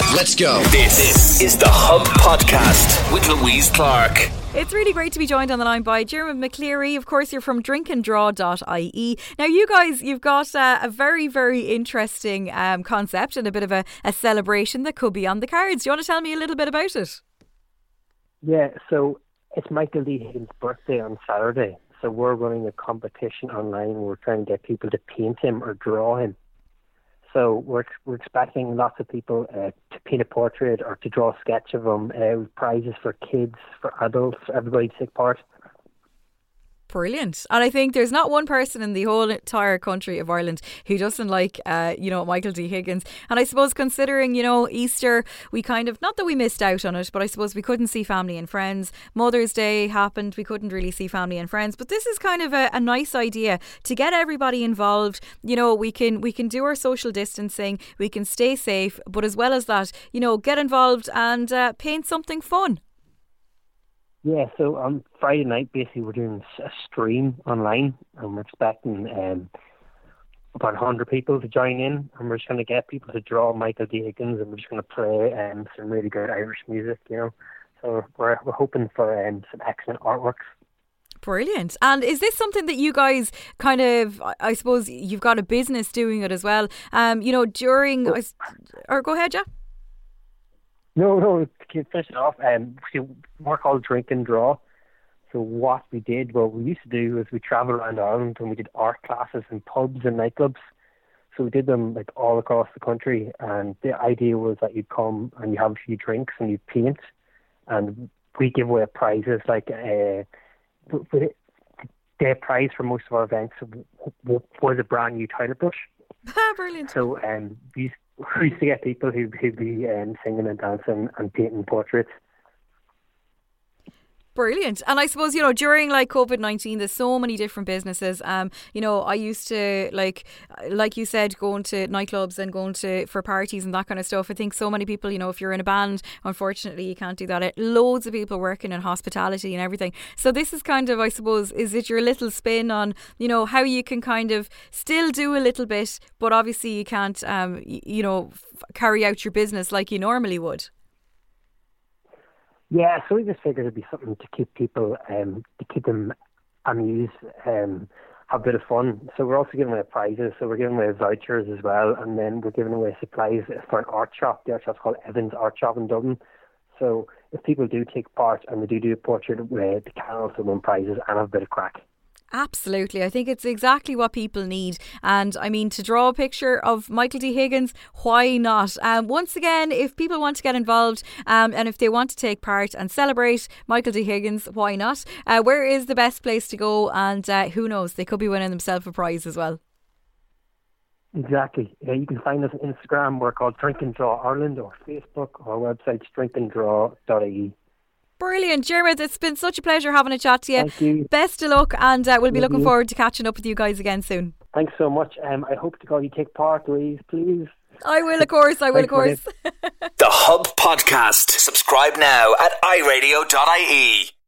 Let's go. This is the Hub Podcast with Louise Clark. It's really great to be joined on the line by Diarmuid McCleary. Of course, you're from drinkanddraw.ie. Now, you guys, you've got a very, very interesting concept and a bit of a celebration that could be on the cards. Do you want to tell me a little bit about it? Yeah, so it's Michael D. Higgins' birthday on Saturday. So we're running a competition online. We're trying to get people to paint him or draw him. So we're expecting lots of people to paint a portrait or to draw a sketch of him. With prizes for kids, for adults, for everybody to take part. Brilliant. And I think there's not one person in the whole entire country of Ireland who doesn't like, Michael D. Higgins. And I suppose considering, Easter, we kind of, not that we missed out on it, but I suppose we couldn't see family and friends. Mother's Day happened. We couldn't really see family and friends. But this is kind of a nice idea to get everybody involved. We can do our social distancing. We can stay safe. But as well as that, get involved and paint something fun. Yeah, so on Friday night, basically, we're doing a stream online, and we're expecting about 100 people to join in, and we're just going to get people to draw Michael D. Higgins, and we're just going to play some really good Irish music, So we're hoping for some excellent artworks. Brilliant. And is this something that you guys kind of, I suppose you've got a business doing it as well, during... Or go ahead, yeah. No, to finish it off, we're called Drink and Draw. So what we used to do is we travelled around Ireland and we did art classes in pubs and nightclubs. So we did them all across the country, and the idea was that you'd come and you have a few drinks and you'd paint, and we give away prizes the prize for most of our events was a brand new toilet brush. Brilliant. So we used to get people who'd be singing and dancing and painting portraits. Brilliant. And I suppose, during COVID-19, there's so many different businesses. I used to, like you said, going to nightclubs and going for parties and that kind of stuff. I think so many people, if you're in a band, unfortunately, you can't do that. Loads of people working in hospitality and everything. So this is kind of, I suppose, is it your little spin on, how you can kind of still do a little bit, but obviously you can't, carry out your business like you normally would? Yeah, so we just figured it'd be something to keep people, to keep them amused, have a bit of fun. So we're also giving away prizes. So we're giving away vouchers as well, and then we're giving away supplies for an art shop. The art shop's called Evans Art Shop in Dublin. So if people do take part and they do a portrait, they can also win prizes and have a bit of crack. Absolutely. I think it's exactly what people need. And I mean, to draw a picture of Michael D. Higgins, why not? Once again, if people want to get involved and if they want to take part and celebrate Michael D. Higgins, why not? Where is the best place to go? And who knows, they could be winning themselves a prize as well. Exactly. You can find us on Instagram. We're called Drink and Draw Ireland, or Facebook. Our website's drinkanddraw.ie. Brilliant. Diarmuid, it's been such a pleasure having a chat to you. Thank you. Best of luck, and we'll be looking forward to catching up with you guys again soon. Thanks so much. I hope to call you take part, Louise, please. I will, of course. The Hub Podcast. Subscribe now at iRadio.ie.